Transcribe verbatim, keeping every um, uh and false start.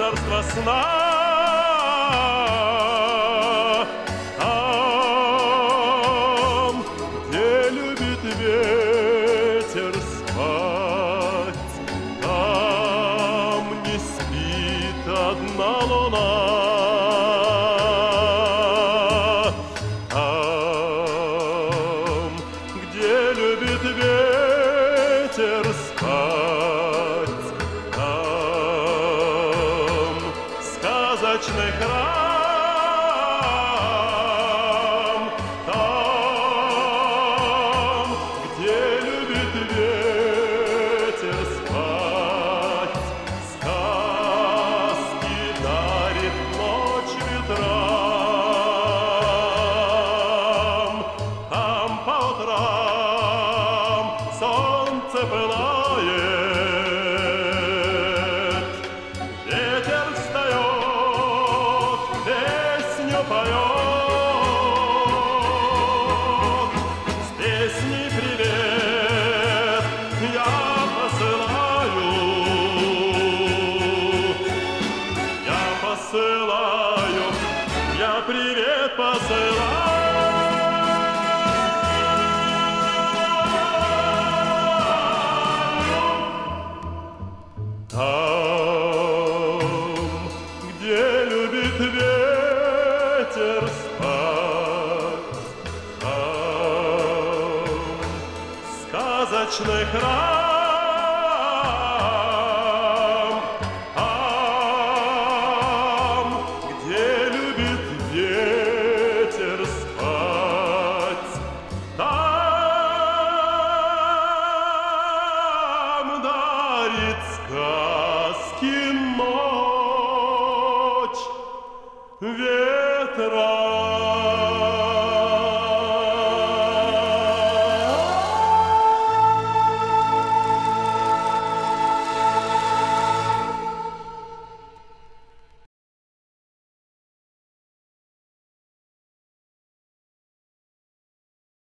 царство сна. Там, где любит ветер спать, там не спит одна луна. Там, где любит ветер спать, там сказочный храм. Там, где любит ветер спать, сказки дарит ночь ветрам. Там по утрам солнце пылает, ветер встает, песню поет. С песней привет я посылаю, я посылаю, я привет посылаю. Там, где любит ветер спать, там сказочный храм. Там, где любит ветер спать, там дарит сказки ночь ветра.